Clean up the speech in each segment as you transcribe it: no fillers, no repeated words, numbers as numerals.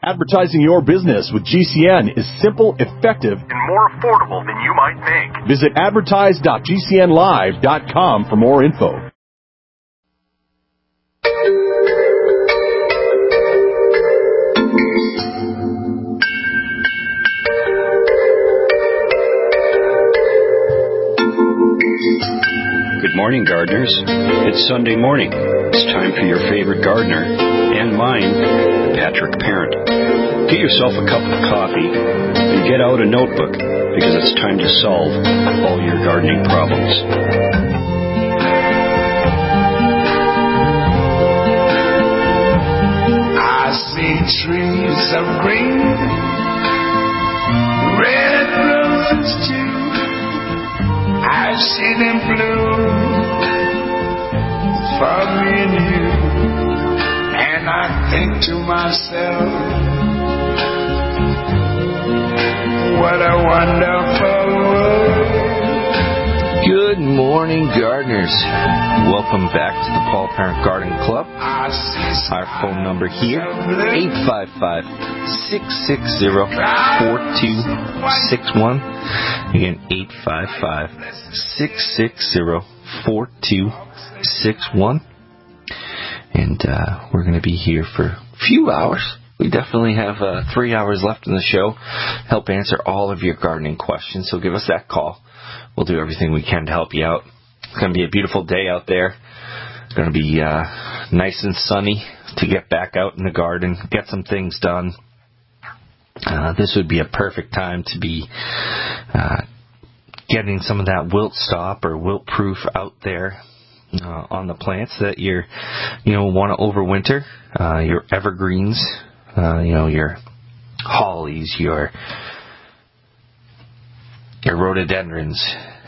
Advertising your business with GCN is simple, effective, and more affordable than you might think. Visit advertise.gcnlive.com for more info. Good morning, gardeners. It's Sunday morning. It's time for your favorite gardener, and mine, Patrick Parent. Get yourself a cup of coffee and get out a notebook, because it's time to solve all your gardening problems. I see trees of green, red roses too. I see them bloom for me and you, and I think to myself, what a wonderful world. Good morning, gardeners. Welcome back to the Paul Parent Garden Club. Our phone number here, 855-660-4261. Again, 855-660-4261. And we're going to be here for a few hours. We definitely have 3 hours left in the show. Help answer all of your gardening questions. So give us that call. We'll do everything we can to help you out. It's going to be a beautiful day out there. It's going to be nice and sunny to get back out in the garden, get some things done. This would be a perfect time to be getting some of that wilt stop or wilt proof out there on the plants that you want to overwinter. Your evergreens, your hollies, your rhododendrons,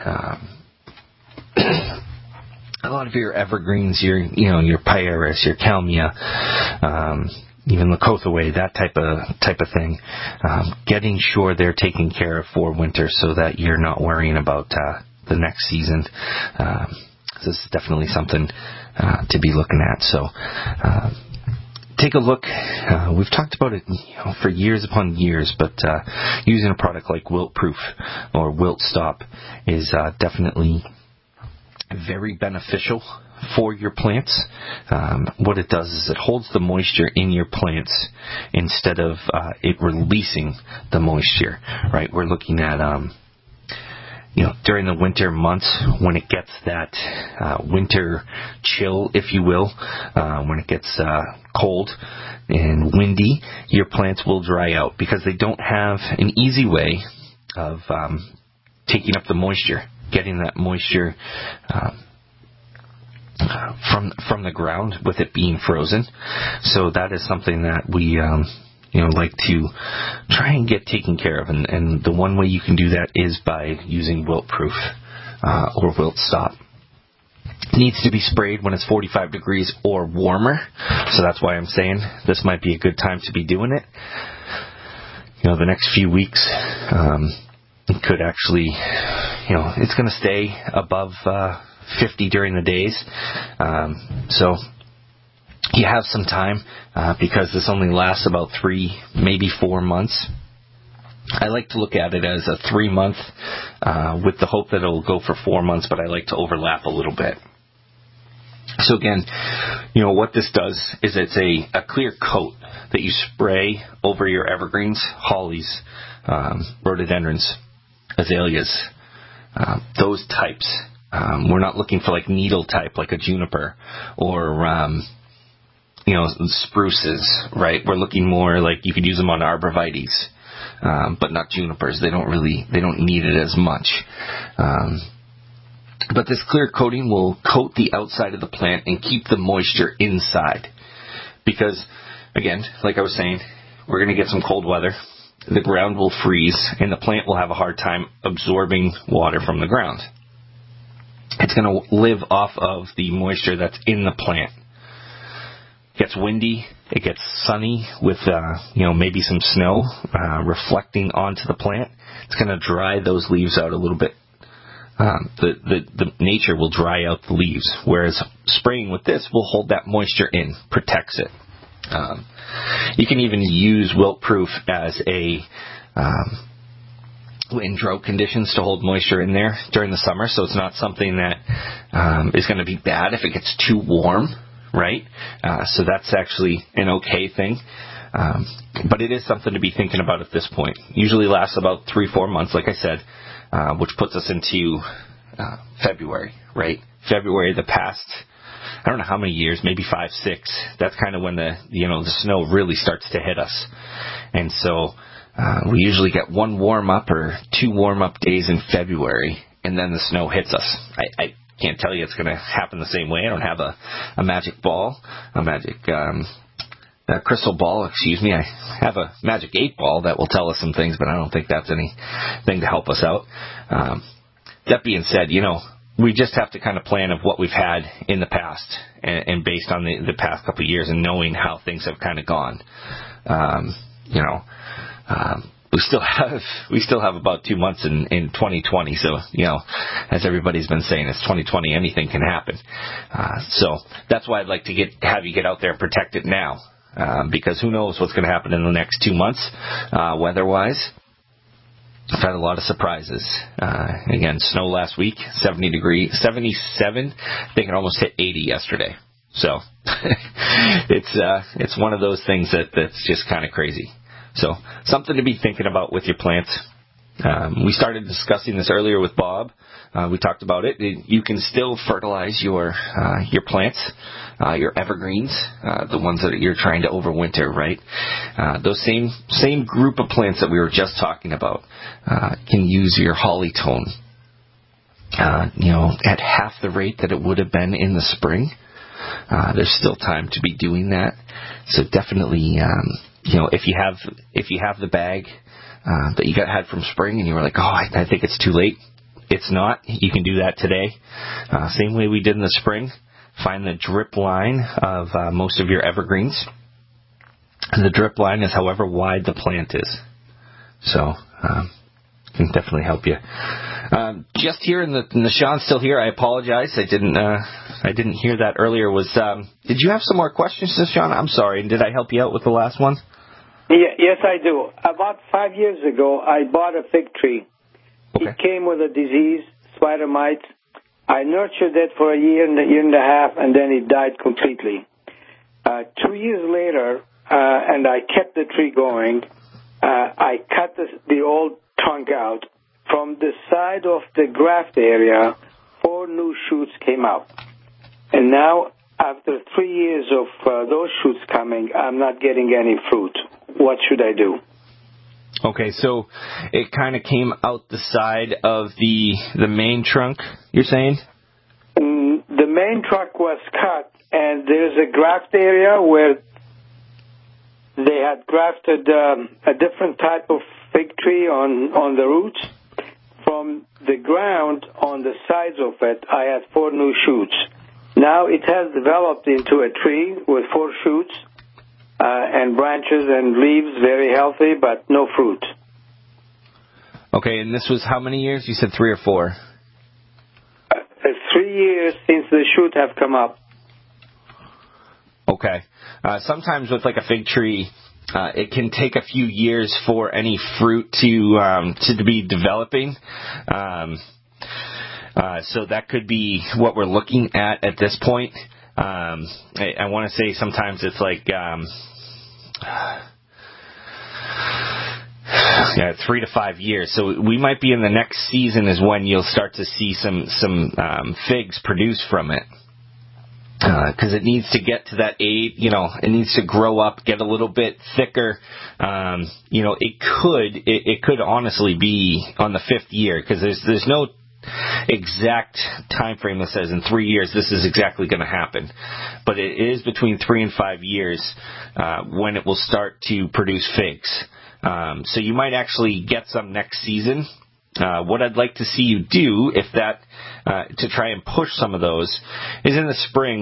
a lot of your evergreens, your pyrus, your kalmia, even Lakothaway, that type of thing. Getting sure they're taken care of for winter so that you're not worrying about the next season. This is definitely something to be looking at. So take a look. We've talked about it for years upon years, but using a product like Wilt Proof or Wilt Stop is definitely very beneficial for your plants. What it does is it holds the moisture in your plants instead of it releasing the moisture, right? We're looking at during the winter months when it gets that winter chill, if you will, when it gets cold and windy, your plants will dry out because they don't have an easy way of taking up the moisture, getting that moisture from the ground with it being frozen. So that is something that we like to try and get taken care of. And the one way you can do that is by using Wilt Proof or Wilt Stop. It needs to be sprayed when it's 45 degrees or warmer. So that's why I'm saying this might be a good time to be doing it. The next few weeks, it could actually, it's going to stay above 50 during the days. So you have some time because this only lasts about 3, maybe 4 months. I like to look at it as a 3-month with the hope that it'll go for 4 months, but I like to overlap a little bit. So again, what this does is it's a clear coat that you spray over your evergreens, hollies, rhododendrons, azaleas, those types. We're not looking for like needle type, like a juniper or spruces, right? We're looking more like you could use them on arborvitaes, but not junipers. They don't need it as much. But this clear coating will coat the outside of the plant and keep the moisture inside. Because, again, like I was saying, we're going to get some cold weather. The ground will freeze, and the plant will have a hard time absorbing water from the ground. It's going to live off of the moisture that's in the plant. It gets windy, it gets sunny with, maybe some snow reflecting onto the plant. It's going to dry those leaves out a little bit. The nature will dry out the leaves, whereas spraying with this will hold that moisture in, protects it. You can even use wilt-proof as a in drought conditions to hold moisture in there during the summer, so it's not something that is going to be bad if it gets too warm, right? So that's actually an okay thing. But it is something to be thinking about at this point. Usually lasts about 3-4 months, like I said, which puts us into February, right? February, the past, I don't know how many years, maybe 5, 6. That's kind of when the snow really starts to hit us. And so we usually get 1 warm-up or 2 warm-up days in February, and then the snow hits us. I can't tell you it's going to happen the same way. I don't have a magic ball, a crystal ball, excuse me. I have a magic 8-ball that will tell us some things, but I don't think that's anything to help us out. That being said, we just have to kind of plan of what we've had in the past and based on the past couple of years and knowing how things have kind of gone. We still have about 2 months in 2020. So, as everybody's been saying, it's 2020. Anything can happen. So that's why I'd like to have you get out there and protect it now. Because who knows what's going to happen in the next 2 months, weather-wise. I've had a lot of surprises. Again, snow last week, 77. I think it almost hit 80 yesterday. So it's one of those things that's just kind of crazy. So something to be thinking about with your plants. We started discussing this earlier with Bob. We talked about it. You can still fertilize your plants, your evergreens, the ones that you're trying to overwinter, right? Those same group of plants that we were just talking about can use your holly tone, at half the rate that it would have been in the spring. There's still time to be doing that. So definitely, if you have the bag that you had from spring and you were like, I think it's too late. It's not. You can do that today. Same way we did in the spring. Find the drip line of most of your evergreens. And the drip line is however wide the plant is. So, can definitely help you. Just here in the Sean's still here. I apologize. I didn't hear that earlier. Did you have some more questions, Sean? I'm sorry. Did I help you out with the last one? Yes, I do. About 5 years ago, I bought a fig tree. Okay. It came with a disease, spider mites. I nurtured it for a year and a half, and then it died completely. 2 years later, and I kept the tree going, I cut the old trunk out. From the side of the graft area, 4 new shoots came out. And now, after 3 years of those shoots coming, I'm not getting any fruit. What should I do? Okay, so it kind of came out the side of the main trunk, you're saying? The main trunk was cut, and there's a graft area where they had grafted a different type of fig tree on the roots. From the ground on the sides of it, I had 4 new shoots. Now it has developed into a tree with 4 shoots and branches and leaves, very healthy, but no fruit. Okay, and this was how many years? You said 3 or 4? 3 years since the shoot have come up. Okay. Sometimes with like a fig tree, it can take a few years for any fruit to be developing. So that could be what we're looking at this point. I want to say sometimes it's like 3 to 5 years. So we might be in the next season is when you'll start to see some figs produce from it. Because it needs to get to that age, it needs to grow up, get a little bit thicker. It could honestly be on the 5th year, because there's no exact time frame that says in 3 years this is exactly going to happen. But it is between 3 and 5 years when it will start to produce figs. So you might actually get some next season. What I'd like to see you do, if that, to try and push some of those, is in the spring,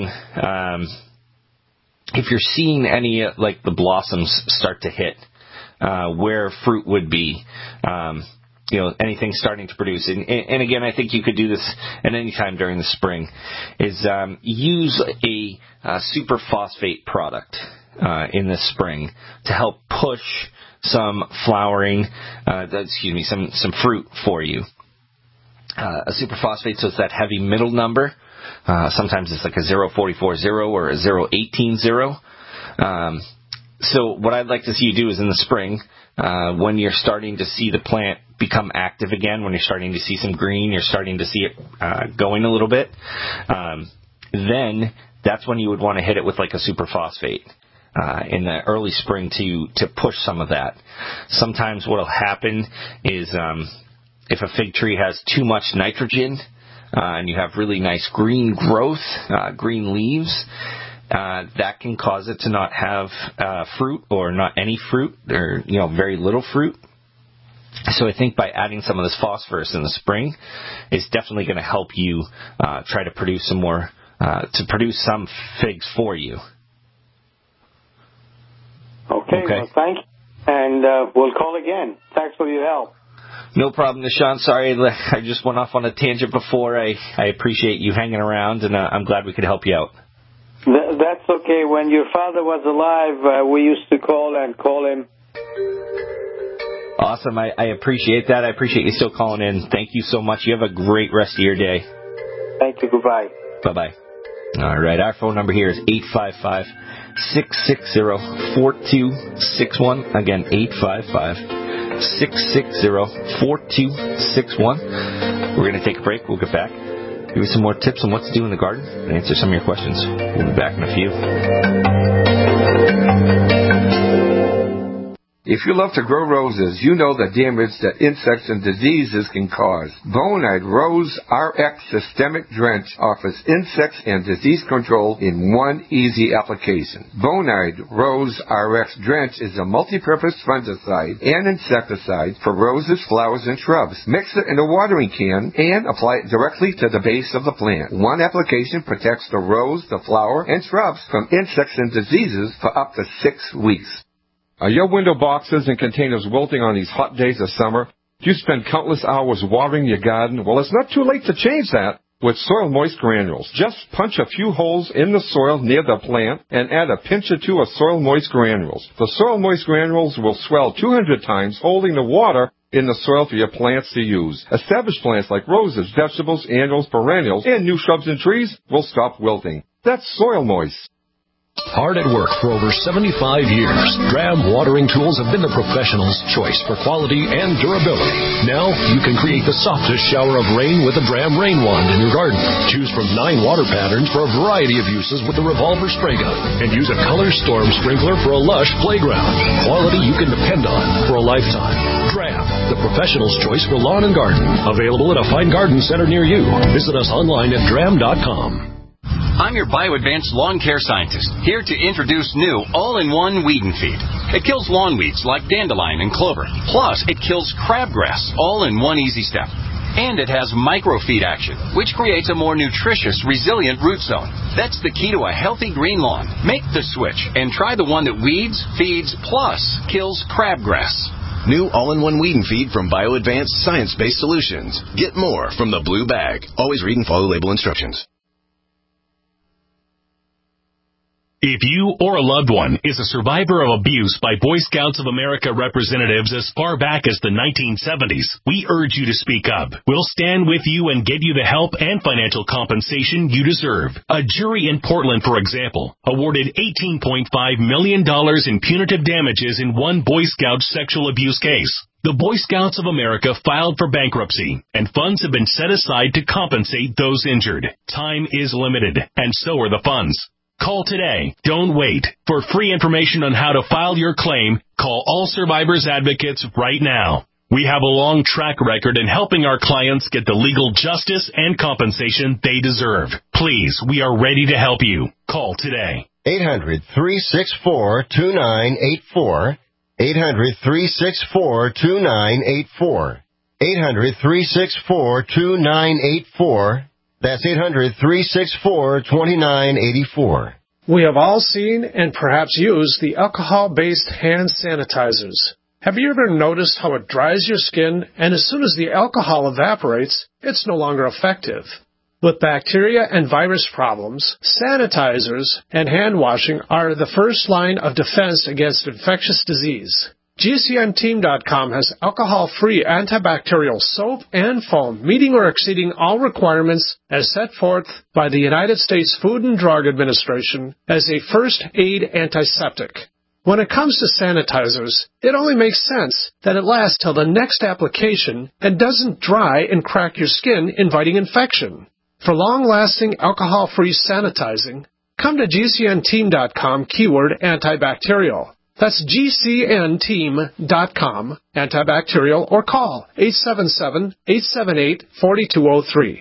if you're seeing any, like the blossoms start to hit, where fruit would be, anything starting to produce. And again, I think you could do this at any time during the spring, is use a superphosphate product. in the spring to help push some flowering, some fruit for you. A superphosphate, so it's that heavy middle number. Sometimes it's like a 0.44.0 or a 0.18.0. So what I'd like to see you do is in the spring, when you're starting to see the plant become active again, when you're starting to see some green, you're starting to see it going a little bit, then that's when you would want to hit it with like a superphosphate in the early spring to push some of that. Sometimes what will happen is if a fig tree has too much nitrogen and you have really nice green growth, green leaves, that can cause it to not have fruit or not any fruit or very little fruit. So I think by adding some of this phosphorus in the spring is definitely going to help you try to produce some more, to produce some figs for you. Okay. Well, thank you, and we'll call again. Thanks for your help. No problem, Nishan. Sorry, I just went off on a tangent before. I appreciate you hanging around, and I'm glad we could help you out. That's okay. When your father was alive, we used to call him. Awesome. I appreciate that. I appreciate you still calling in. Thank you so much. You have a great rest of your day. Thank you. Goodbye. Bye-bye. All right. Our phone number here is 855-660-4261. Again, 855-660-4261. We're going to take a break. We'll get back. Give you some more tips on what to do in the garden and answer some of your questions. We'll be back in a few. If you love to grow roses, you know the damage that insects and diseases can cause. Bonide Rose RX Systemic Drench offers insects and disease control in one easy application. Bonide Rose RX Drench is a multi-purpose fungicide and insecticide for roses, flowers, and shrubs. Mix it in a watering can and apply it directly to the base of the plant. One application protects the rose, the flower, and shrubs from insects and diseases for up to 6 weeks. Are your window boxes and containers wilting on these hot days of summer? Do you spend countless hours watering your garden? Well, it's not too late to change that with Soil Moist Granules. Just punch a few holes in the soil near the plant and add a pinch or two of Soil Moist Granules. The Soil Moist Granules will swell 200 times, holding the water in the soil for your plants to use. Established plants like roses, vegetables, annuals, perennials, and new shrubs and trees will stop wilting. That's Soil Moist. Hard at work for over 75 years, Dram watering tools have been the professional's choice for quality and durability. Now you can create the softest shower of rain with a Dram rain wand in your garden. Choose from 9 water patterns for a variety of uses with the revolver spray gun, and use a color storm sprinkler for a lush playground. Quality you can depend on for a lifetime. Dram, the professional's choice for lawn and garden. Available at a fine garden center near you. Visit us online at dram.com. I'm your BioAdvanced lawn care scientist, here to introduce new all-in-one weed and feed. It kills lawn weeds like dandelion and clover. Plus, it kills crabgrass, all in one easy step. And it has microfeed action, which creates a more nutritious, resilient root zone. That's the key to a healthy green lawn. Make the switch and try the one that weeds, feeds, plus kills crabgrass. New all-in-one weed and feed from BioAdvanced science-based solutions. Get more from the blue bag. Always read and follow label instructions. If you or a loved one is a survivor of abuse by Boy Scouts of America representatives as far back as the 1970s, we urge you to speak up. We'll stand with you and get you the help and financial compensation you deserve. A jury in Portland, for example, awarded $18.5 million in punitive damages in one Boy Scout sexual abuse case. The Boy Scouts of America filed for bankruptcy, and funds have been set aside to compensate those injured. Time is limited, and so are the funds. Call today. Don't wait. For free information on how to file your claim, call All Survivors Advocates right now. We have a long track record in helping our clients get the legal justice and compensation they deserve. Please, we are ready to help you. Call today. 800-364-2984. 800-364-2984. 800-364-2984. That's 800-364-2984. We have all seen and perhaps used the alcohol-based hand sanitizers. Have you ever noticed how it dries your skin, and as soon as the alcohol evaporates, it's no longer effective? With bacteria and virus problems, sanitizers and hand washing are the first line of defense against infectious disease. GCNteam.com has alcohol-free antibacterial soap and foam meeting or exceeding all requirements as set forth by the United States Food and Drug Administration as a first aid antiseptic. When it comes to sanitizers, it only makes sense that it lasts till the next application and doesn't dry and crack your skin, inviting infection. For long-lasting alcohol-free sanitizing, come to GCNteam.com keyword antibacterial. That's GCNteam.com, antibacterial, or call 877-878-4203.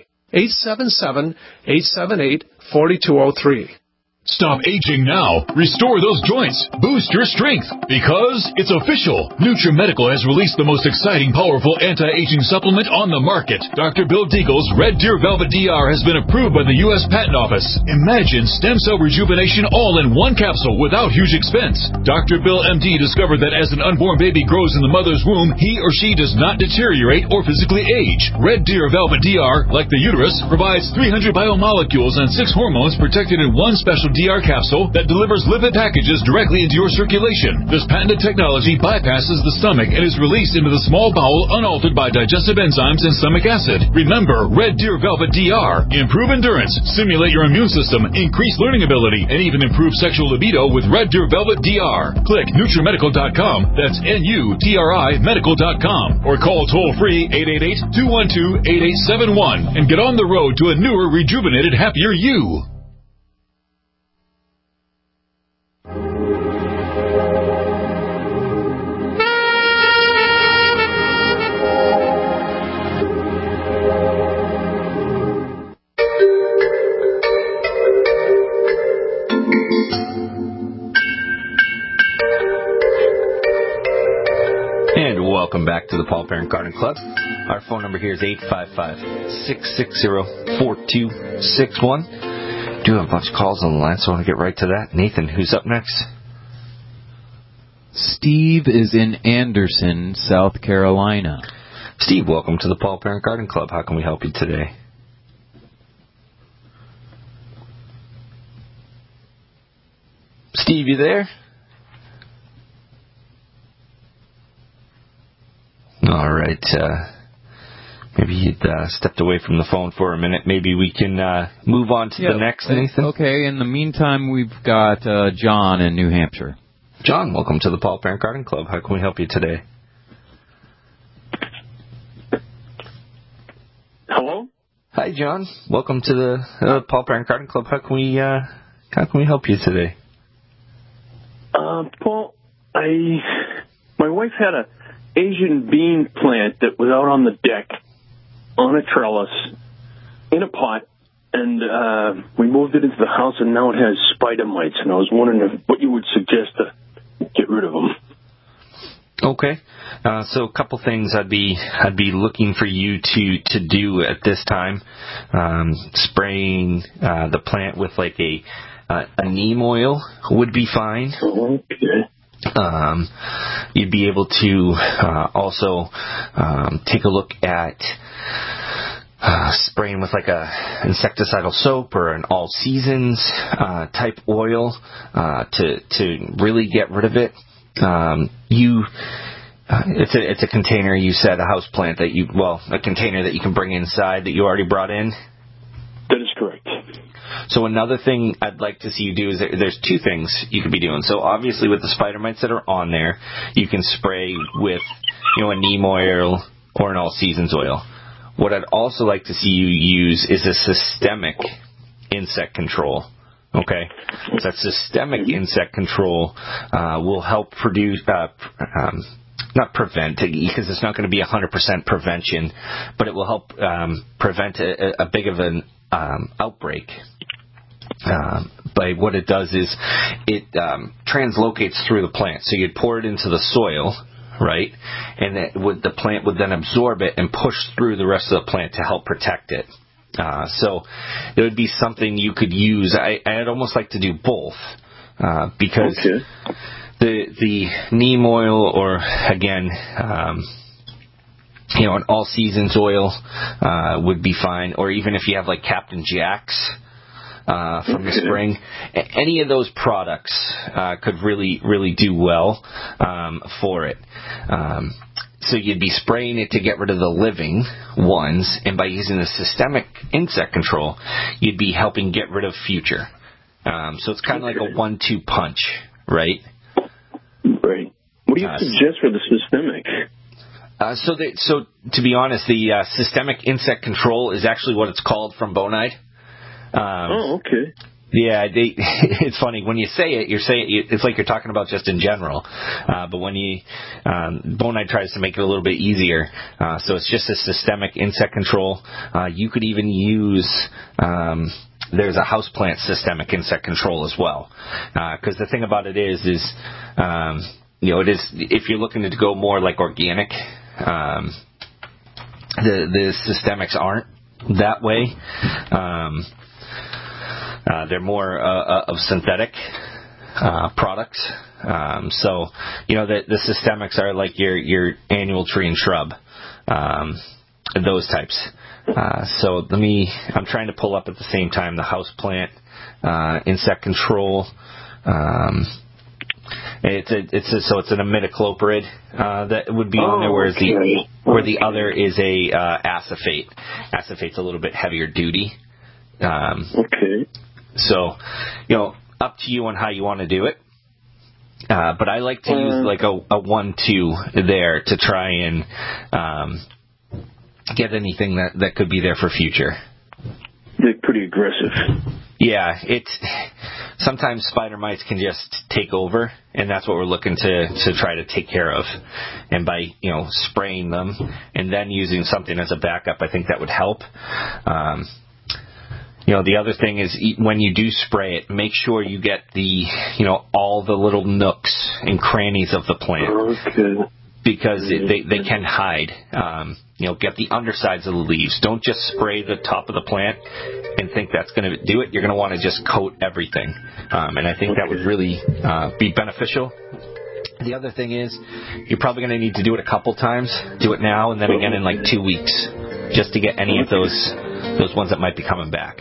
877-878-4203. Stop aging now. Restore those joints. Boost your strength. Because it's official. NutriMedical has released the most exciting, powerful anti-aging supplement on the market. Dr. Bill Deagle's Red Deer Velvet DR has been approved by the U.S. Patent Office. Imagine stem cell rejuvenation all in one capsule without huge expense. Dr. Bill MD discovered that as an unborn baby grows in the mother's womb, he or she does not deteriorate or physically age. Red Deer Velvet DR, like the uterus, provides 300 biomolecules and 6 hormones protected in one special DR capsule that delivers lipid packages directly into your circulation. This patented technology bypasses the stomach and is released into the small bowel unaltered by digestive enzymes and stomach acid. Remember, Red Deer Velvet DR. Improve endurance, stimulate your immune system, increase learning ability, and even improve sexual libido with Red Deer Velvet DR. Click NutriMedical.com, that's NUTRI Medical.com, or call toll-free 888-212-8871 and get on the road to a newer, rejuvenated, happier you. Welcome back to the Paul Parent Garden Club. Our phone number here is 855-660-4261. Do have a bunch of calls on the line, so I want to get right to that. Nathan, who's up next? Steve is in Anderson, South Carolina. Steve, welcome to the Paul Parent Garden Club. How can we help you today? Steve, you there? All right. Maybe you'd stepped away from the phone for a minute. Maybe we can move on to the next, Nathan. Okay. In the meantime, we've got John in New Hampshire. John, welcome to the Paul Parent Garden Club. How can we help you today? Hello? Hi, John. Welcome to the Paul Parent Garden Club. How can we help you today? Paul, my wife had a Asian bean plant that was out on the deck, on a trellis, in a pot, and we moved it into the house, and now it has spider mites, and I was wondering what you would suggest to get rid of them. Okay. So a couple things I'd be looking for you to do at this time. Spraying the plant with like a neem oil would be fine. Okay. You'd be able to also take a look at spraying with like a insecticidal soap or an all seasons type oil to really get rid of it. It's a container, you said, a house plant a container that you can bring inside that you already brought in? That is correct. So another thing I'd like to see you do is there's two things you could be doing. So obviously with the spider mites that are on there, you can spray with, a neem oil or an all seasons oil. What I'd also like to see you use is a systemic insect control. Okay? So that systemic insect control will help produce, not prevent, because it's not going to be 100% prevention, but it will help prevent a big of an outbreak. By what it does is it translocates through the plant. So you'd pour it into the soil, right? And the plant would then absorb it and push through the rest of the plant to help protect it. So it would be something you could use. I'd almost like to do both because the neem oil, or again, an all seasons oil would be fine, or even if you have like Captain Jack's from the spring, any of those products could really do well for it. So you'd be spraying it to get rid of the living ones, and by using the systemic insect control, you'd be helping get rid of future. So it's kind of like a 1-2 punch, right? Right. What do you suggest for the systemic? So to be honest, the systemic insect control is actually what it's called from Bonide. Okay. Yeah, it's funny when you say it. It's like you're talking about just in general, but when Bonide tries to make it a little bit easier. So it's just a systemic insect control. You could even use. There's a houseplant systemic insect control as well, because the thing about it is it is if you're looking to go more like organic, the systemics aren't that way. They're more of synthetic products. So, the systemics are like your annual tree and shrub, those types. So I'm trying to pull up at the same time the houseplant insect control. It's an imidacloprid that would be on there, whereas the other is a acephate. Acephate's a little bit heavier duty. Okay. So, up to you on how you want to do it. But I like to use like a 1-2 there to try and get anything that could be there for future. They're pretty aggressive. Yeah, sometimes spider mites can just take over, and that's what we're looking to try to take care of. And by spraying them and then using something as a backup, I think that would help. The other thing is when you do spray it, make sure you get all the little nooks and crannies of the plant. Okay. Because they can hide. Get the undersides of the leaves. Don't just spray the top of the plant and think that's going to do it. You're going to want to just coat everything. And I think that would really be beneficial. The other thing is you're probably going to need to do it a couple times. Do it now and then again in like 2 weeks just to get any of those ones that might be coming back.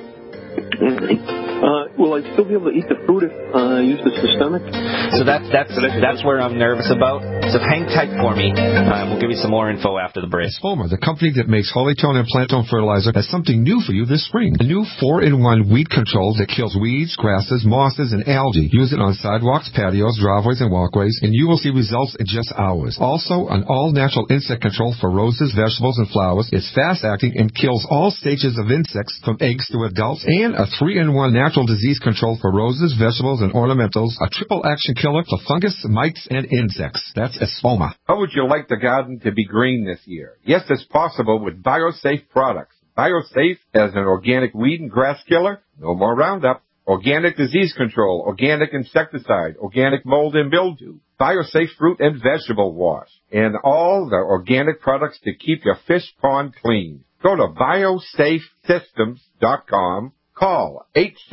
Will I still be able to eat the fruit if I use the systemic? So that's where I'm nervous about. So hang tight for me. We'll give you some more info after the break. Espoma, the company that makes Hollytone and Plantone fertilizer, has something new for you this spring. A new 4-in-1 weed control that kills weeds, grasses, mosses, and algae. Use it on sidewalks, patios, driveways, and walkways, and you will see results in just hours. Also, an all-natural insect control for roses, vegetables, and flowers. It's fast-acting and kills all stages of insects from eggs to adults, and a 3-in-1 natural disease control for roses, vegetables, and ornamentals, a triple action killer for fungus, mites, and insects. That's Espoma. How would you like the garden to be green this year? Yes, it's possible with BioSafe products. BioSafe as an organic weed and grass killer, no more Roundup, organic disease control, organic insecticide, organic mold and mildew, BioSafe fruit and vegetable wash, and all the organic products to keep your fish pond clean. Go to biosafesystems.com. Call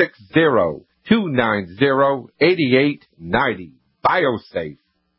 860-290-8890. BioSafe.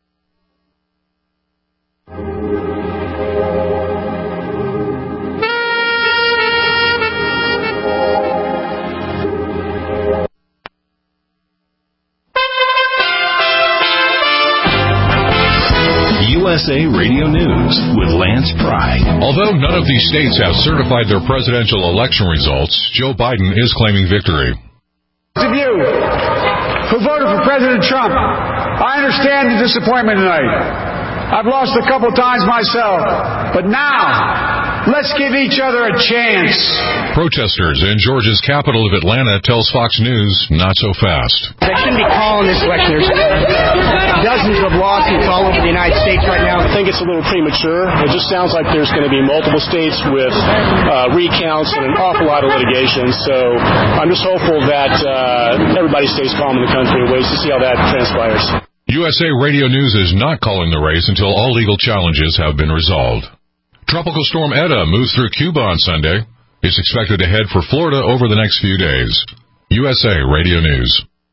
USA Radio News with Lance Pry. Although none of these states have certified their presidential election results, Joe Biden is claiming victory. To you who voted for President Trump, I understand the disappointment tonight. I've lost a couple times myself, but now let's give each other a chance. Protesters in Georgia's capital of Atlanta tells Fox News not so fast. They shouldn't be calling this election. There's dozens of lawsuits all over the United States right now. I think it's a little premature. It just sounds like there's going to be multiple states with recounts and an awful lot of litigation. So I'm just hopeful that everybody stays calm in the country and waits to see how that transpires. USA Radio News is not calling the race until all legal challenges have been resolved. Tropical storm Eta moves through Cuba on Sunday. It's expected to head for Florida over the next few days. USA Radio News.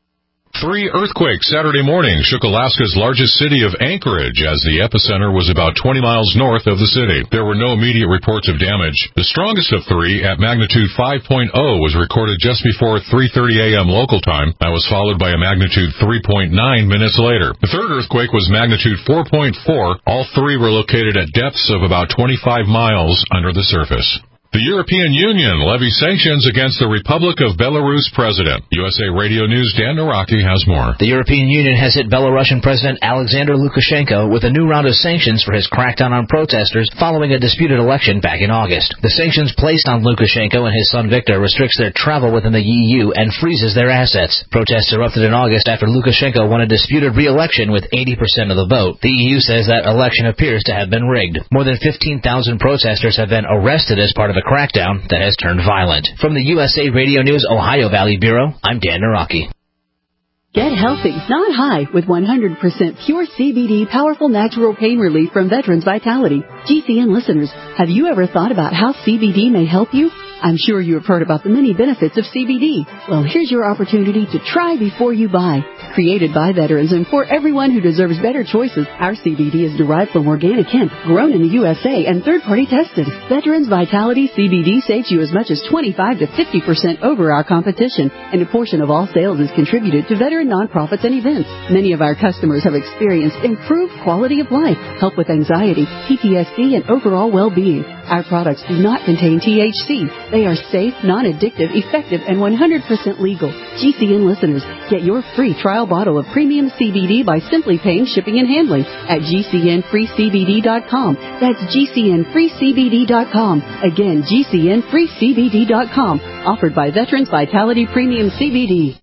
3 earthquakes Saturday morning shook Alaska's largest city of Anchorage as the epicenter was about 20 miles north of the city. There were no immediate reports of damage. The strongest of 3 at magnitude 5.0 was recorded just before 3:30 a.m. local time. That was followed by a magnitude 3.9 minutes later. The third earthquake was magnitude 4.4. All 3 were located at depths of about 25 miles under the surface. The European Union levies sanctions against the Republic of Belarus president. USA Radio News' Dan Naraki has more. The European Union has hit Belarusian President Alexander Lukashenko with a new round of sanctions for his crackdown on protesters following a disputed election back in August. The sanctions placed on Lukashenko and his son Viktor restricts their travel within the EU and freezes their assets. Protests erupted in August after Lukashenko won a disputed re-election with 80% of the vote. The EU says that election appears to have been rigged. More than 15,000 protesters have been arrested as part of a crackdown that has turned violent. From the USA Radio News Ohio Valley Bureau, I'm Dan Naraki. Get healthy, not high, with 100% pure CBD powerful natural pain relief from Veterans Vitality. GCN listeners, have you ever thought about how CBD may help you? I'm sure you have heard about the many benefits of CBD. Well, here's your opportunity to try before you buy. Created by veterans and for everyone who deserves better choices, our CBD is derived from organic hemp, grown in the USA and third-party tested. Veterans Vitality CBD saves you as much as 25 to 50% over our competition, and a portion of all sales is contributed to veteran nonprofits and events. Many of our customers have experienced improved quality of life, help with anxiety, PTSD, and overall well-being. Our products do not contain THC. They are safe, non-addictive, effective, and 100% legal. GCN listeners, get your free trial bottle of premium CBD by simply paying shipping and handling at GCNFreeCBD.com. That's GCNFreeCBD.com. Again, GCNFreeCBD.com. Offered by Veterans Vitality Premium CBD.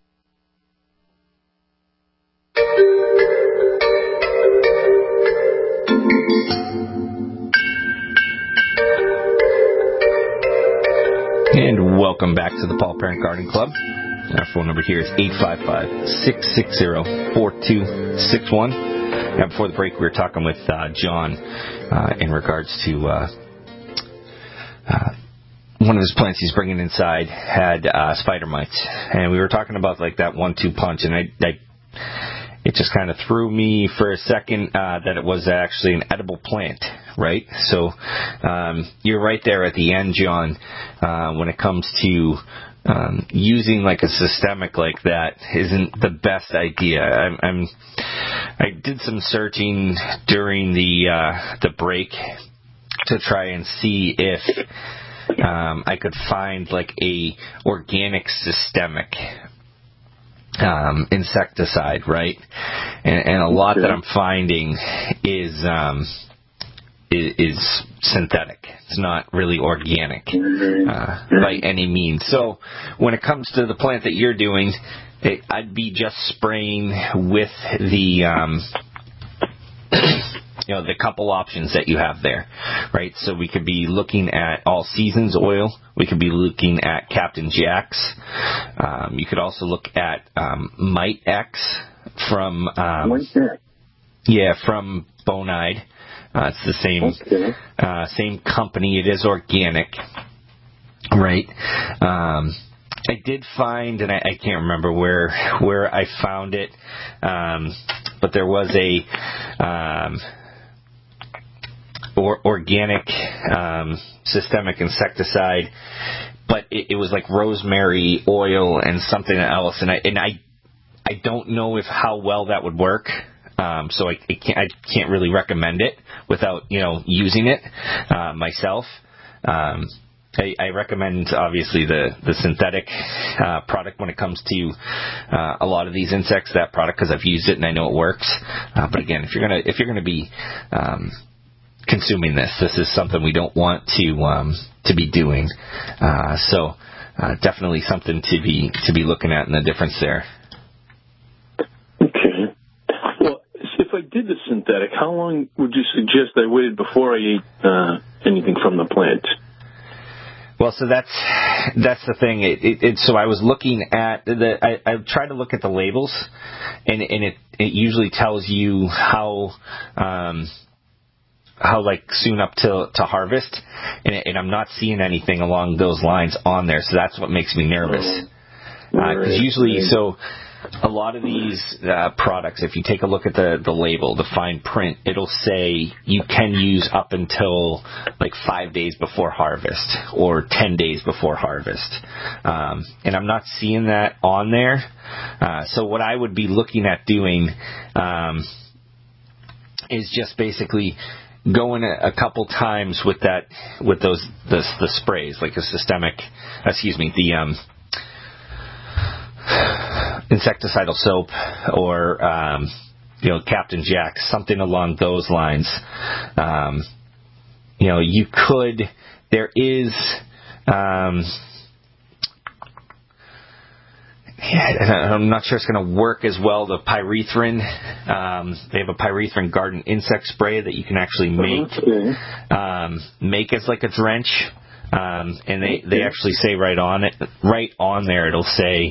And welcome back to the Paul Parent Garden Club. Our phone number here is 855-660-4261. Now, before the break, we were talking with John in regards to one of his plants he's bringing inside had spider mites. And we were talking about like that 1-2 punch, and it just kind of threw me for a second that it was actually an edible plant, right? So you're right there at the end, John, when it comes to using like a systemic like that isn't the best idea. I did some searching during the break to try and see if I could find like a organic systemic insecticide, right? And a lot that I'm finding is synthetic. It's not really organic by any means. So when it comes to the plant that you're doing, I'd be just spraying with the the couple options that you have there, right? So we could be looking at All Seasons oil. We could be looking at Captain Jack's. You could also look at Mite X from from Bonide. It's the same company. It is organic, right? I did find, and I can't remember where I found it, but there was a organic systemic insecticide, but it was like rosemary oil and something else, and I don't know how well that would work. So I can't really recommend it without using it myself. I recommend obviously the synthetic product when it comes to a lot of these insects. That product, because I've used it and I know it works. But again, if you're gonna be consuming this is something we don't want to be doing. So definitely something to be looking at, and the difference there. If I did the synthetic, how long would you suggest I waited before I ate anything from the plant? Well, so that's the thing. So I was looking at I tried to look at the labels, and it usually tells you how like soon up to harvest, and I'm not seeing anything along those lines on there. So that's what makes me nervous. Because usually, so a lot of these products, if you take a look at the label, the fine print, it'll say you can use up until like 5 days before harvest or 10 days before harvest. And I'm not seeing that on there. So what I would be looking at doing is just basically going a couple times with the sprays, like a systemic, the insecticidal soap or Captain Jack, something along those lines. You could. There is. I'm not sure it's going to work as well. The pyrethrin, they have a pyrethrin garden insect spray that you can actually make as like a drench. And they actually say right on there, it'll say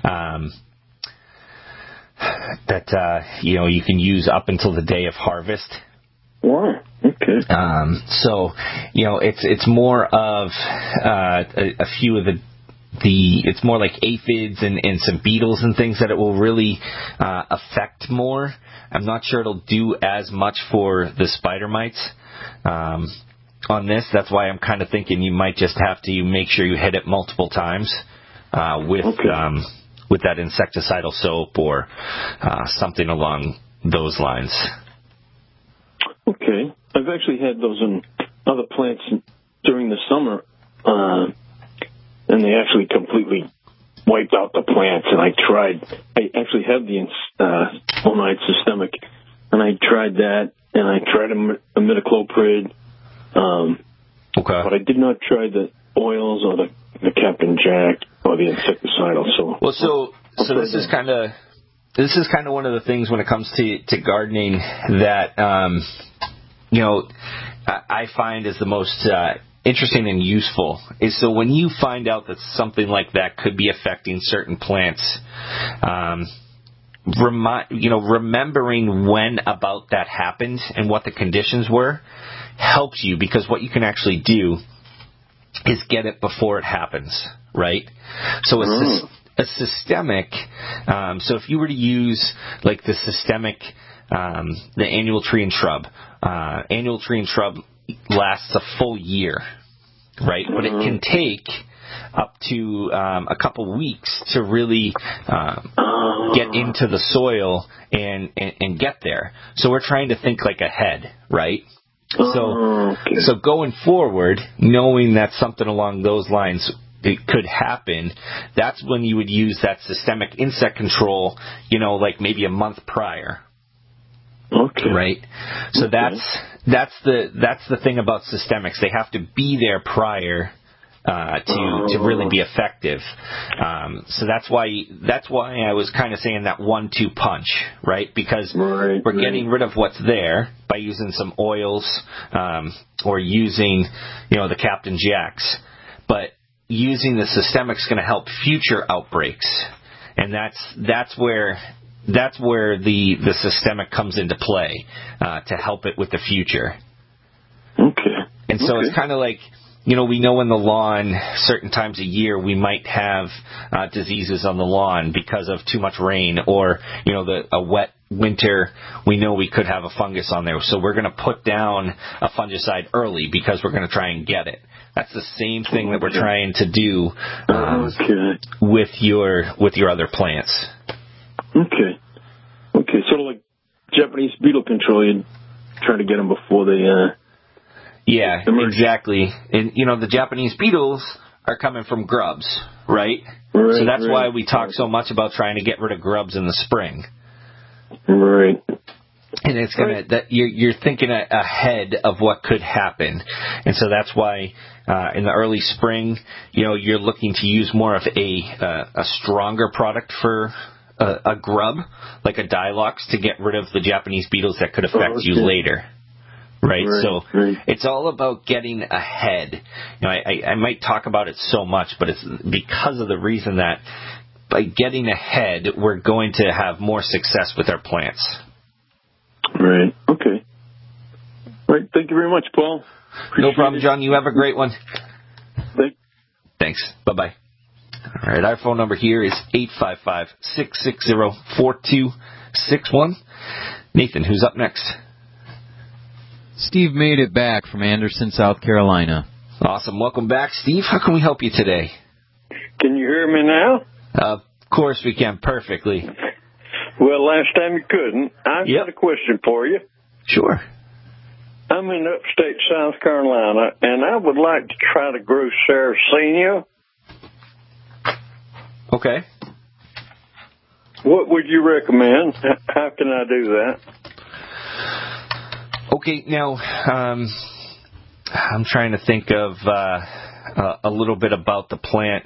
that you can use up until the day of harvest. Wow. Okay. So it's more of a few of it's more like aphids and some beetles and things that it will really affect more. I'm not sure it'll do as much for the spider mites on this. That's why I'm kind of thinking you might just have to make sure you hit it multiple times with that insecticidal soap or something along those lines. Okay. I've actually had those in other plants during the summer, and they actually completely wiped out the plants. And I actually have the Bonide Systemic, and I tried that, and I tried imidacloprid, but I did not try the oils or the Captain Jack or the insecticidal. So this is kind of one of the things when it comes to gardening that I find is the most interesting and useful is so when you find out that something like that could be affecting certain plants, remembering when about that happened and what the conditions were helps you, because what you can actually do is get it before it happens, right? So a systemic, so if you were to use like the systemic, the annual tree and shrub lasts a full year, right? But it can take up to a couple weeks to really get into the soil and get there. So we're trying to think like ahead, right? So going forward, knowing that something along those lines it could happen, that's when you would use that systemic insect control, like maybe a month prior. Okay. Right. So that's the thing about systemics. They have to be there prior to really be effective. So that's why I was kind of saying that 1-2 punch, right? Because we're getting rid of what's there by using some oils or using the Captain Jacks, but using the systemic's going to help future outbreaks, and that's where the systemic comes into play to help it with the future. Okay. And so it's kind of like, we know in the lawn, certain times a year, we might have diseases on the lawn because of too much rain or, a wet winter, we know we could have a fungus on there. So we're going to put down a fungicide early because we're going to try and get it. That's the same thing that we're trying to do with your other plants. Okay. Sort of like Japanese beetle control, you try to get them before they... Yeah, exactly. And, the Japanese beetles are coming from grubs, right? So that's why we talk so much about trying to get rid of grubs in the spring. Right. And it's you're thinking ahead of what could happen. And so that's why in the early spring, you're looking to use more of a stronger product for a grub, like a Dilox, to get rid of the Japanese beetles that could affect you later. Right. It's all about getting ahead. I might talk about it so much, but it's because of the reason that by getting ahead, we're going to have more success with our plants. Right. Okay. Right. Thank you very much, Paul. No problem, John. You have a great one. Thanks. Bye-bye. All right, our phone number here is 855-660-4261. Nathan, who's up next? Steve made it back from Anderson, South Carolina. Awesome. Welcome back, Steve. How can we help you today? Can you hear me now? Of course we can, perfectly. Well, last time you couldn't. I've got a question for you. Sure. I'm in upstate South Carolina, and I would like to try to grow Sarracenia. Okay. What would you recommend? How can I do that? Okay, now, I'm trying to think of a little bit about the plant.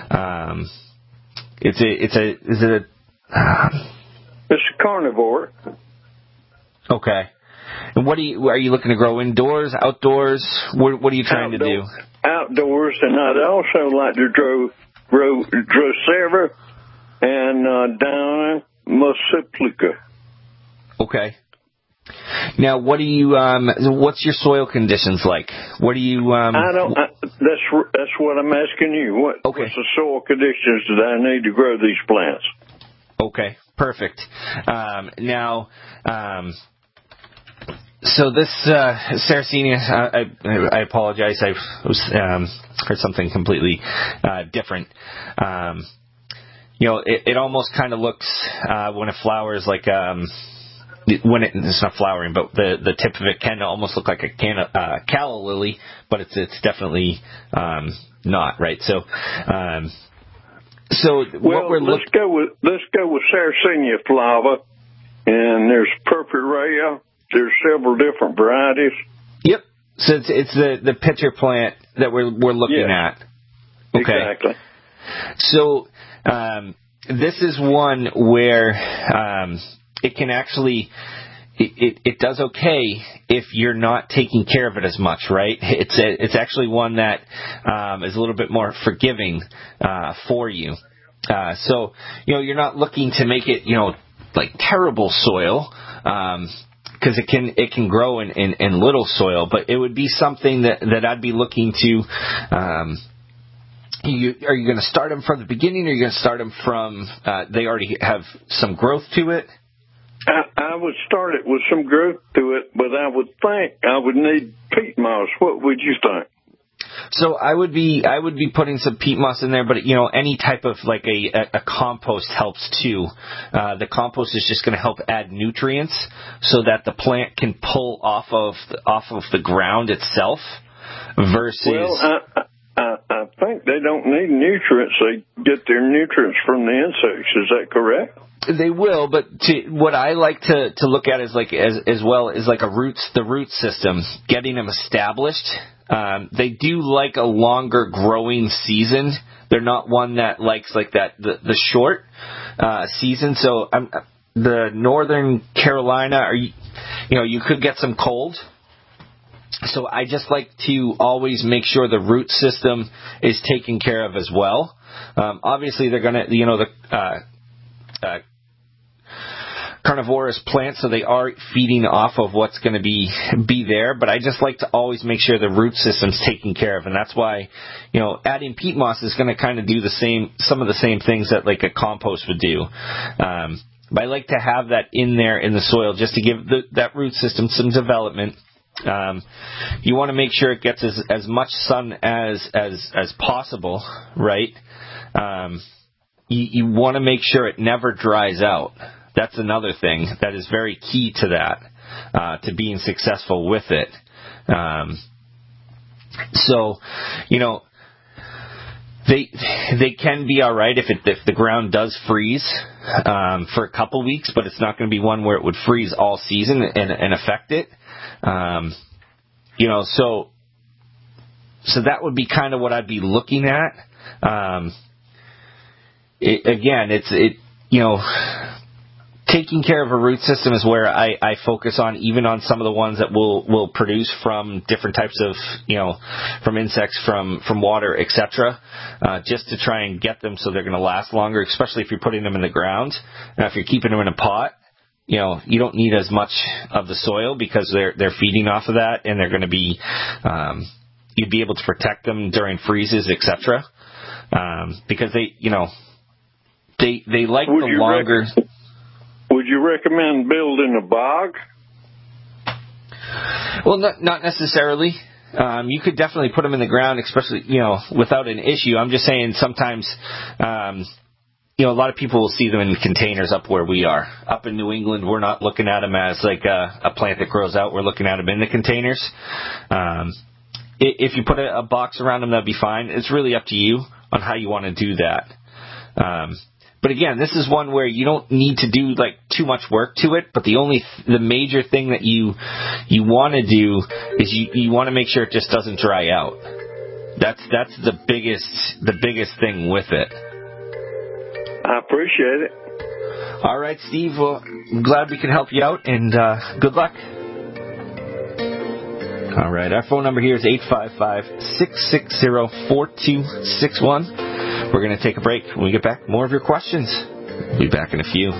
It's a carnivore. Okay. And are you looking to grow indoors, outdoors? What are you trying to do? Outdoors, and I'd also like to grow Drosera and Downa Musciplica. Okay. Now, what's your soil conditions like? What do you? That's what I'm asking you. What's the soil conditions that I need to grow these plants? Okay, perfect. So this Sarracenia, I apologize. I heard something completely different. It almost kind of looks when it flowers like it's not flowering, but the tip of it can almost look like a calla lily, but it's definitely not, right? So what we're let's go with Sarracenia flava, and there's Purpurea. There's several different varieties. Yep. So it's the pitcher plant that we're looking at. Okay. Exactly. So this is one where it can actually it does okay if you're not taking care of it as much, right? It's actually one that is a little bit more forgiving for you. So you're not looking to make it like terrible soil. Because it can grow in little soil, but it would be something that I'd be looking to. Are you going to start them from the beginning, or are you going to start them from they already have some growth to it? I would start it with some growth to it, but I would think I would need peat moss. What would you think? So I would be putting some peat moss in there, but any type of like a compost helps too. The compost is just going to help add nutrients so that the plant can pull off of the ground itself. Versus, I think they don't need nutrients. They get their nutrients from the insects. Is that correct? They will, but what I like to look at is as well is like the root system, getting them established. They do like a longer growing season. They're not one that likes like that the short season. So the Northern Carolina, you could get some cold. So I just like to always make sure the root system is taken care of as well. Obviously, they're gonna carnivorous plants, so they are feeding off of what's going to be there, but I just like to always make sure the root system's taken care of, and that's why adding peat moss is going to kind of do some of the same things that like a compost would do. But I like to have that in there in the soil just to give that root system some development. You want to make sure it gets as much sun as possible, right? You want to make sure it never dries out. That's another thing that is very key to that, to being successful with it. So, they can be all right if the ground does freeze for a couple weeks, but it's not going to be one where it would freeze all season and affect it. So that would be kind of what I'd be looking at. Taking care of a root system is where I focus on, even on some of the ones that will produce from different types of, from insects, from water, etc. Just to try and get them so they're going to last longer, especially if you're putting them in the ground. Now, if you're keeping them in a pot, you don't need as much of the soil because they're feeding off of that, and they're going to be, you'd be able to protect them during freezes, etc. because they like the longer. Would you recommend building a bog? Well, not necessarily. You could definitely put them in the ground, especially, without an issue. I'm just saying sometimes, a lot of people will see them in containers up where we are. Up in New England, we're not looking at them as like a plant that grows out. We're looking at them in the containers. If you put a box around them, that'd be fine. It's really up to you on how you want to do that. But again, this is one where you don't need to do like too much work to it. But the major thing that you want to do is you want to make sure it just doesn't dry out. That's the biggest thing with it. I appreciate it. All right, Steve. Well, I'm glad we can help you out, and good luck. All right, our phone number here is 855-660-4261. We're going to take a break. When we get back, more of your questions. We'll be back in a few.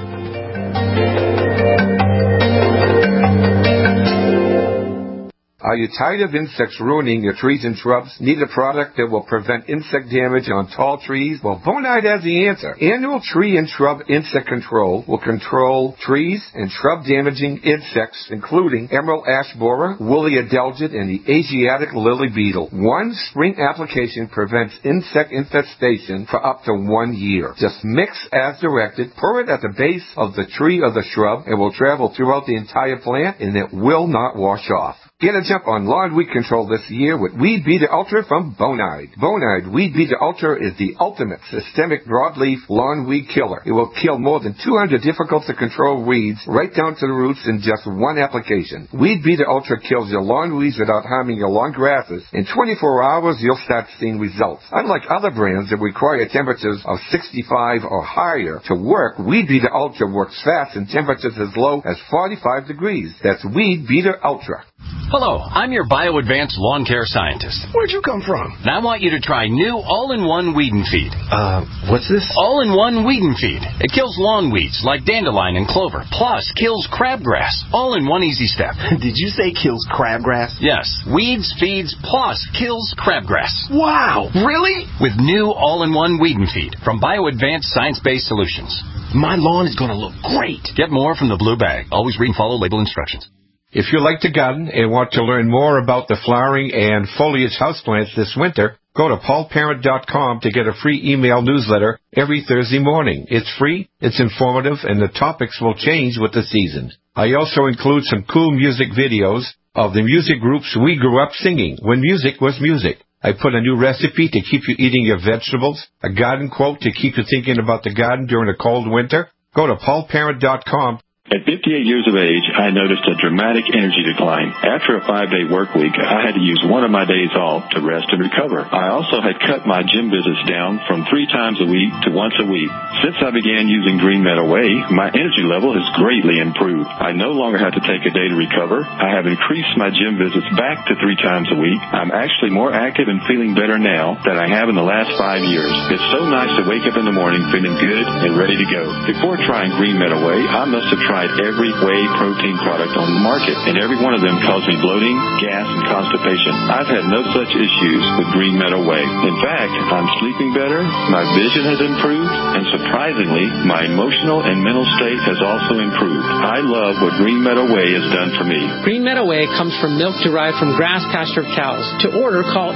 Are you tired of insects ruining your trees and shrubs? Need a product that will prevent insect damage on tall trees? Well, Bonide has the answer. Annual Tree and Shrub Insect Control will control trees and shrub damaging insects, including emerald ash borer, woolly adelgid, and the Asiatic lily beetle. One spring application prevents insect infestation for up to 1 year. Just mix as directed, pour it at the base of the tree or the shrub, and will travel throughout the entire plant, and it will not wash off. Get a jump on lawn weed control this year with Weed Beater Ultra from Bonide. Bonide Weed Beater Ultra is the ultimate systemic broadleaf lawn weed killer. It will kill more than 200 difficult-to-control weeds right down to the roots in just one application. Weed Beater Ultra kills your lawn weeds without harming your lawn grasses. In 24 hours, you'll start seeing results. Unlike other brands that require temperatures of 65 or higher to work, Weed Beater Ultra works fast in temperatures as low as 45 degrees. That's Weed Beater Ultra. Hello, I'm your BioAdvanced lawn care scientist. Where'd you come from? And I want you to try new All-in-One Weed and Feed. What's this? All-in-One Weed and Feed. It kills lawn weeds like dandelion and clover, plus kills crabgrass. All in one easy step. Did you say kills crabgrass? Yes. Weeds, feeds, plus kills crabgrass. Wow, really? With new All-in-One Weed and Feed from BioAdvanced Science-Based Solutions. My lawn is going to look great. Get more from the blue bag. Always read and follow label instructions. If you like to garden and want to learn more about the flowering and foliage houseplants this winter, go to paulparent.com to get a free email newsletter every Thursday morning. It's free, it's informative, and the topics will change with the season. I also include some cool music videos of the music groups we grew up singing when music was music. I put a new recipe to keep you eating your vegetables, a garden quote to keep you thinking about the garden during a cold winter. Go to paulparent.com. At 58 years of age, I noticed a dramatic energy decline. After a 5-day work week, I had to use one of my days off to rest and recover. I also had cut my gym visits down from 3 times a week to once a week. Since I began using Green Meadow Way, my energy level has greatly improved. I no longer have to take a day to recover. I have increased my gym visits back to 3 times a week. I'm actually more active and feeling better now than I have in the last 5 years. It's so nice to wake up in the morning feeling good and ready to go. Before trying Green Meadow Way, I must have tried every whey protein product on the market, and every one of them caused me bloating, gas, and constipation. I've had no such issues with Green Meadow Way. In fact, I'm sleeping better, my vision has improved, and surprisingly, my emotional and mental state has also improved. I love what Green Meadow Way has done for me. Green Meadow Way comes from milk derived from grass-pastured cows. To order, call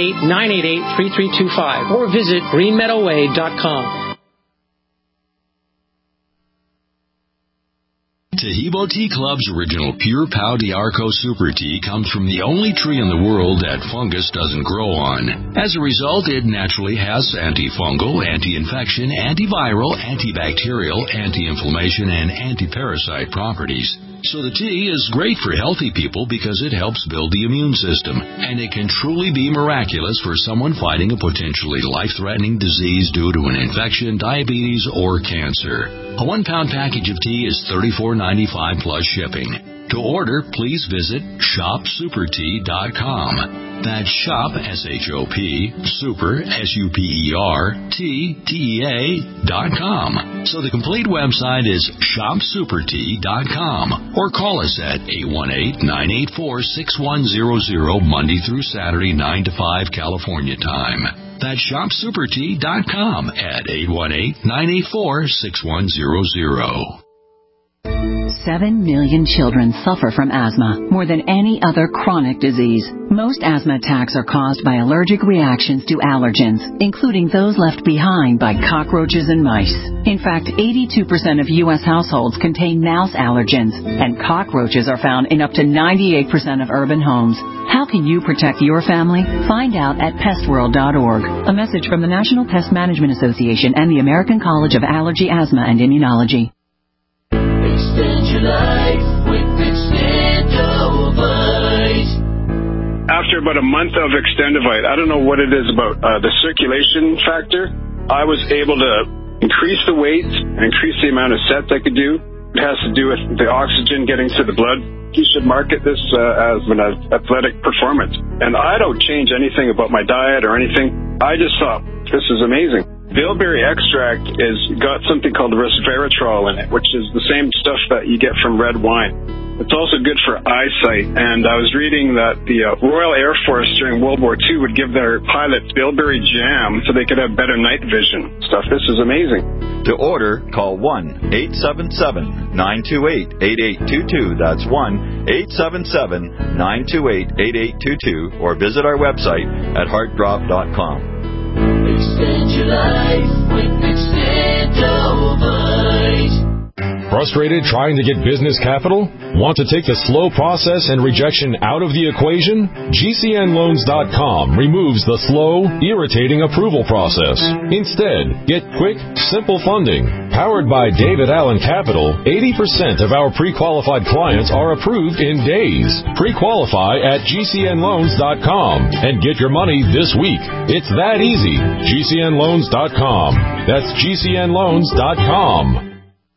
888-988-3325 or visit greenmeadowway.com. Taheebo Tea Club's original Pure Pau d'Arco Super Tea comes from the only tree in the world that fungus doesn't grow on. As a result, it naturally has antifungal, anti-infection, antiviral, antibacterial, anti-inflammation, and anti-parasite properties. So the tea is great for healthy people because it helps build the immune system, and it can truly be miraculous for someone fighting a potentially life-threatening disease due to an infection, diabetes, or cancer. A 1-pound package of tea is $34.95 plus shipping. To order, please visit shopsupertea.com. That's shop, S-H-O-P, super, S-U-P-E-R-T-T-E-A.com. So the complete website is shopsupertea.com. Or call us at 818-984-6100 Monday through Saturday, 9 to 5 California time. That's shopsupertea.com at 818-984-6100. 7 million children suffer from asthma, more than any other chronic disease. Most asthma attacks are caused by allergic reactions to allergens, including those left behind by cockroaches and mice. In fact, 82% of U.S. households contain mouse allergens, and cockroaches are found in up to 98% of urban homes. How can you protect your family? Find out at pestworld.org. A message from the National Pest Management Association and the American College of Allergy, Asthma, and Immunology. Extend your life with Extendovite. After about a month of Extendovite, I don't know what it is about the circulation factor, I was able to increase the weight and increase the amount of sets I could do. It has to do with the oxygen getting to the blood. You should market this as an athletic performance. And I don't change anything about my diet or anything. I just thought, this is amazing. Bilberry extract is got something called resveratrol in it, which is the same stuff that you get from red wine. It's also good for eyesight, and I was reading that the Royal Air Force during World War II would give their pilots bilberry jam so they could have better night vision. This is amazing. To order, call 1-877-928-8822. That's 1-877-928-8822, or visit our website at heartdrop.com. Extend your life with Extendovite. Frustrated trying to get business capital? Want to take the slow process and rejection out of the equation? GCNloans.com removes the slow, irritating approval process. Instead, get quick, simple funding. Powered by David Allen Capital, 80% of our pre-qualified clients are approved in days. Pre-qualify at GCNloans.com and get your money this week. It's that easy. GCNloans.com. That's GCNloans.com.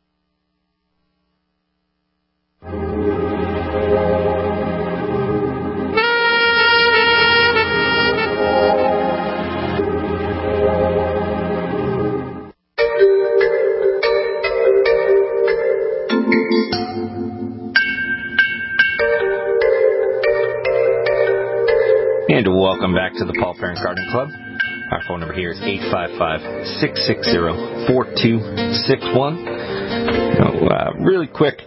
And welcome back to the Paul Parent Garden Club. Our phone number here is 855-660-4261. Really quick,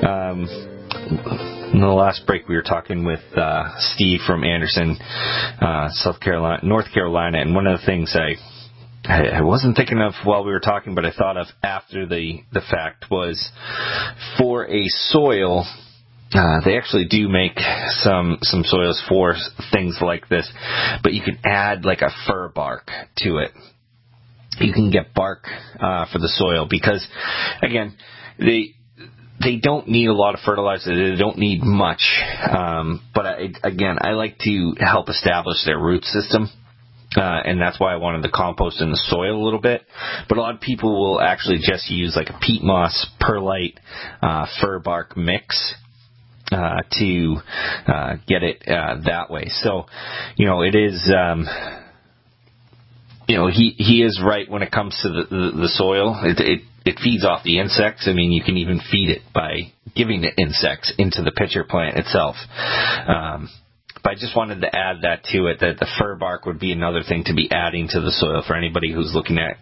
in the last break we were talking with Steve from Anderson, North Carolina, and one of the things I wasn't thinking of while we were talking, but I thought of after the fact was for a soil. They actually do make some soils for things like this, but you can add like a fir bark to it. You can get bark for the soil because, again, they don't need a lot of fertilizer. They don't need much. But I like to help establish their root system. And that's why I wanted the compost in the soil a little bit. But a lot of people will actually just use like a peat moss, perlite, fir bark mix to get it that way. So, it is, he is right when it comes to the soil. It feeds off the insects. I mean, you can even feed it by giving the insects into the pitcher plant itself. But I just wanted to add that to it, that the fir bark would be another thing to be adding to the soil for anybody who's looking at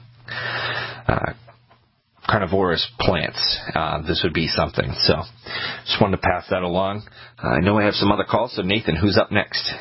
carnivorous plants. This would be something. So just wanted to pass that along. I know I have some other calls, so Nathan, who's up next?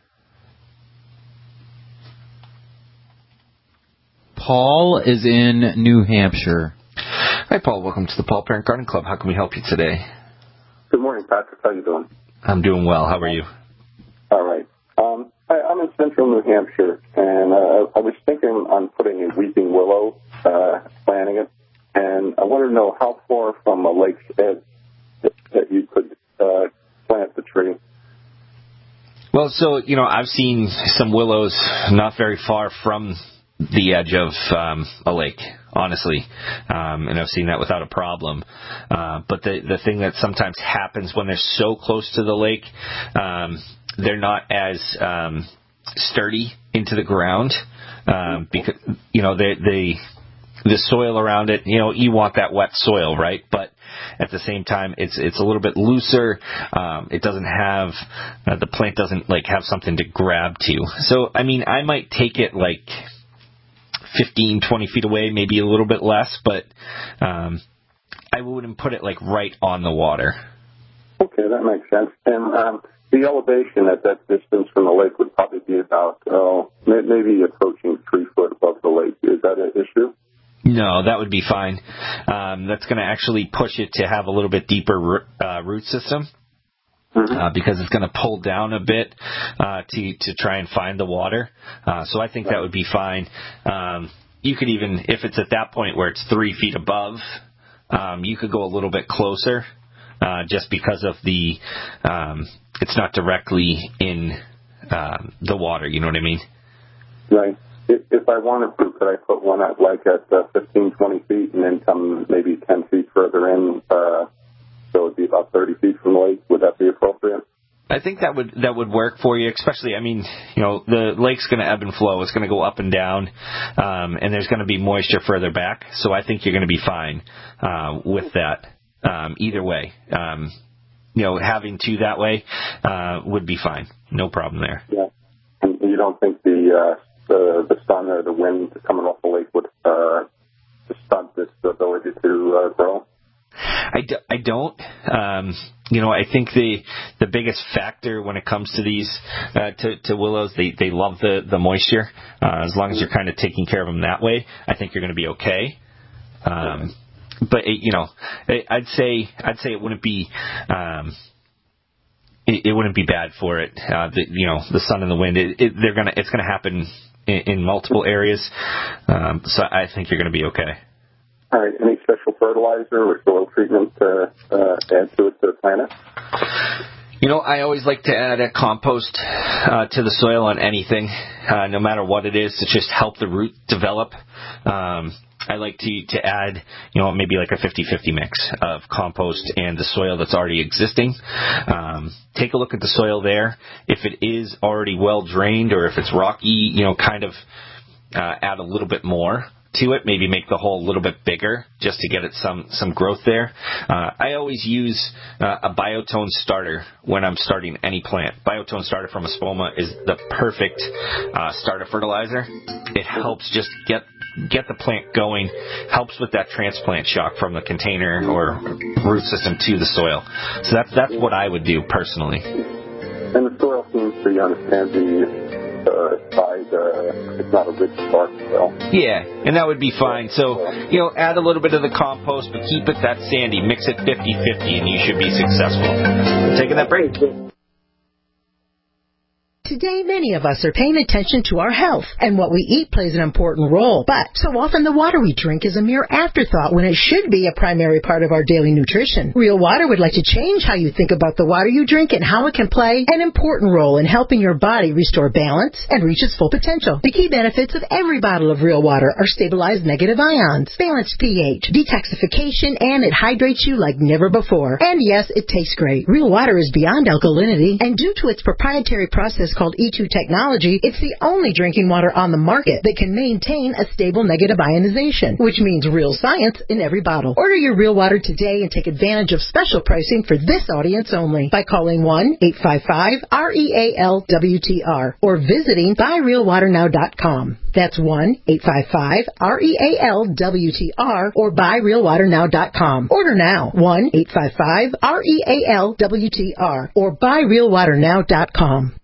Paul is in New Hampshire. Hi, Paul. Welcome to the Paul Parent Garden Club. How can we help you today? Good morning, Patrick. How you doing? I'm doing well. How are you? All right. I'm in central New Hampshire, and I was thinking on putting a weeping willow, planting it. And I wanted to know how far from a lake's edge that you could plant the tree. Well, so, I've seen some willows not very far from the edge of a lake, honestly. And I've seen that without a problem. But the thing that sometimes happens when they're so close to the lake, they're not as sturdy into the ground. Because, the soil around it, you want that wet soil, right? But at the same time, it's a little bit looser. It doesn't have the plant doesn't like have something to grab to. So I mean, I might take it like 15, 20 feet away, maybe a little bit less, but I wouldn't put it like right on the water. Okay, that makes sense. And the elevation at that distance from the lake would probably be about maybe approaching 3 foot above the lake. Is that an issue? No, that would be fine. That's going to actually push it to have a little bit deeper root system. Because it's going to pull down a bit to try and find the water. So I think that would be fine. You could even, if it's at that point where it's 3 feet above, you could go a little bit closer just because of the, it's not directly in the water, you know what I mean? Right. If I wanted to, could I put one at 15, 20 feet and then come maybe 10 feet further in, so it'd be about 30 feet from the lake? Would that be appropriate? I think that would work for you, especially, I mean, the lake's going to ebb and flow. It's going to go up and down, and there's going to be moisture further back. So I think you're going to be fine with that either way. Having two that way would be fine. No problem there. Yeah. And you don't think the sun or the wind coming off the lake would stunt this ability to grow? I don't. I think the biggest factor when it comes to these to willows, they love the moisture. As long as you're kind of taking care of them that way, I think you're going to be okay. But I'd say it wouldn't be it wouldn't be bad for it. The sun and the wind, it's gonna happen in multiple areas. So I think you're going to be okay. All right. Any special fertilizer or soil treatment to add to it to the planet? I always like to add a compost to the soil on anything, no matter what it is, to just help the root develop. I like to add, maybe like a 50-50 mix of compost and the soil that's already existing. Take a look at the soil there. If it is already well drained or if it's rocky, kind of add a little bit more to it, maybe make the hole a little bit bigger just to get it some growth there. I always use a Biotone starter when I'm starting any plant. Biotone starter from Espoma is the perfect starter fertilizer. It helps just get the plant going, helps with that transplant shock from the container or root system to the soil. So that's what I would do personally. And the soil seems to understand the size, it's not a rich bark soil. Yeah, and that would be fine. So, add a little bit of the compost, but keep it that sandy. Mix it 50-50, and you should be successful. Taking that break. Today, many of us are paying attention to our health, and what we eat plays an important role. But so often the water we drink is a mere afterthought when it should be a primary part of our daily nutrition. Real Water would like to change how you think about the water you drink and how it can play an important role in helping your body restore balance and reach its full potential. The key benefits of every bottle of Real Water are stabilized negative ions, balanced pH, detoxification, and it hydrates you like never before. And yes, it tastes great. Real Water is beyond alkalinity, and due to its proprietary process called E2 technology, it's the only drinking water on the market that can maintain a stable negative ionization, which means real science in every bottle. Order your Real Water today and take advantage of special pricing for this audience only by calling 1-855-REAL-WTR or visiting buyrealwaternow.com. That's 1-855-REAL-WTR or buyrealwaternow.com. Order now. 1-855-REAL-WTR or buyrealwaternow.com.